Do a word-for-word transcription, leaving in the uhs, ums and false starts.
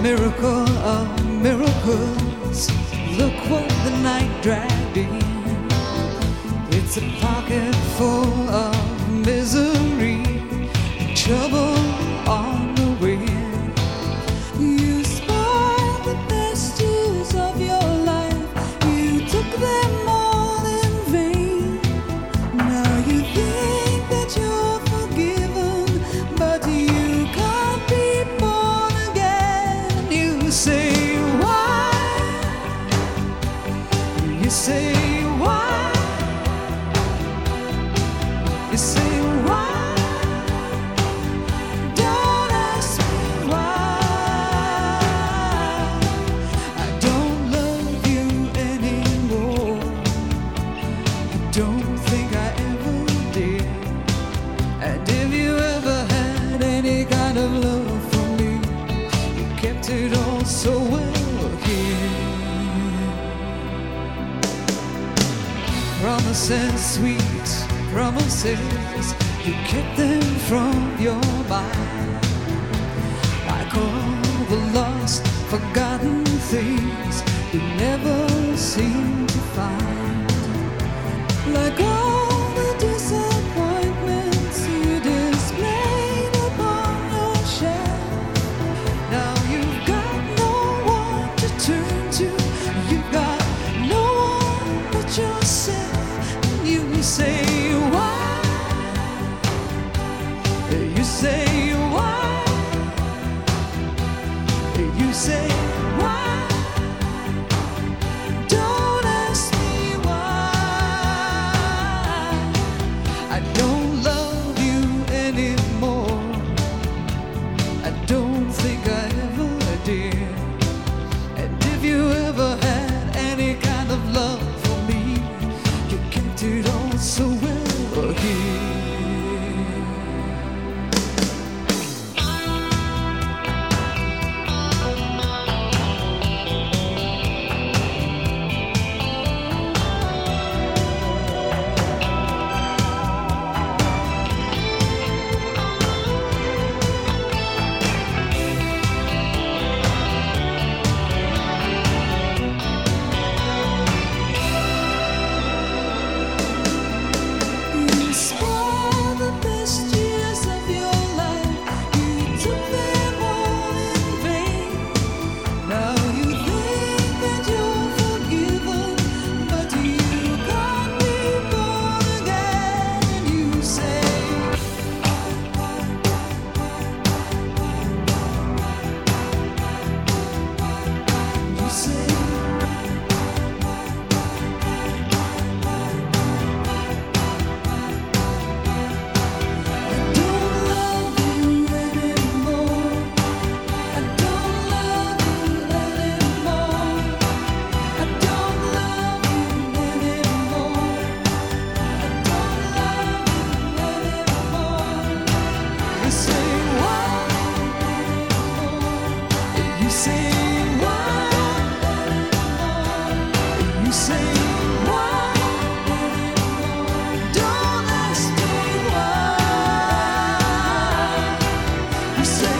miracle of miracles. Look what the night dragged in. It's a pocket full of misery, trouble on the wind. You spoiled the best years of your life. You took them all in vain. Now you think that you're forgiven, but you can't be born again. You say why? You say why? You say why? Don't ask me why. I don't love you anymore. I don't think I ever did. And if you ever had any kind of love for me, you kept it all so well here. Promises, sweet promises, you kept them from your mind. Like all the lost, forgotten things you never seem to find. Like all the disappointments you displayed upon your shelf. Now you've got no one to turn to. You've got no one but yourself. And you say why? You say why? You say why? Don't ask me why. I don't love you anymore. I don't think I ever did. And if you ever had any kind of love for me, you kept it all so well here. You spoiled the best years of your life. You took them all in vain. Now you think that you're forgiven, but you can't be born again. And you say, you say, I don't love you anymore. I don't love you anymore. I don't love you anymore. I don't love you anymore. You say why? You say why? You say why? Don't ask me why. You say